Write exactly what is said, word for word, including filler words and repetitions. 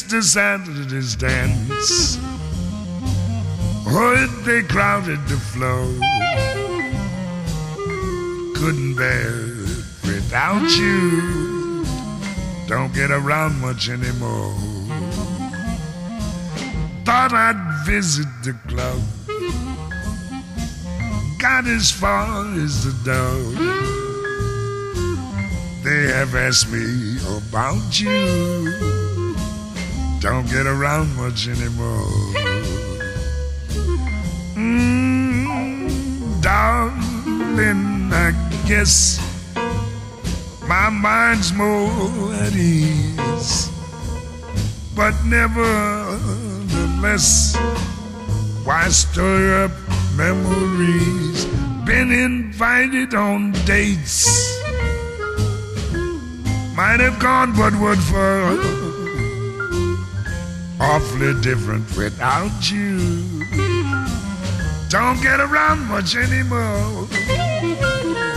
Mister Saturday's dance. Oh, they crowded the floor. Couldn't bear it without you. Don't get around much anymore. Thought I'd visit the club. Got as far as the door. They have asked me about you. Don't get around much anymore. Mm, darling, I guess my mind's more at ease. But nevertheless, why stir up memories? Been invited on dates. Might have gone, but what for? Awfully different without you. Don't get around much anymore.